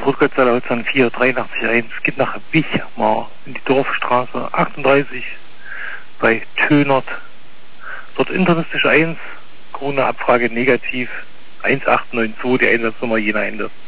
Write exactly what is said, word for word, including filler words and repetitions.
Grüß Gott, Salautzahn vier drei acht eins, geht nach Wichmar in die Dorfstraße achtunddreißig bei Tönert. Dort internistische eins, Corona-Abfrage negativ, eins acht neun zwei, die Einsatznummer jener Ende.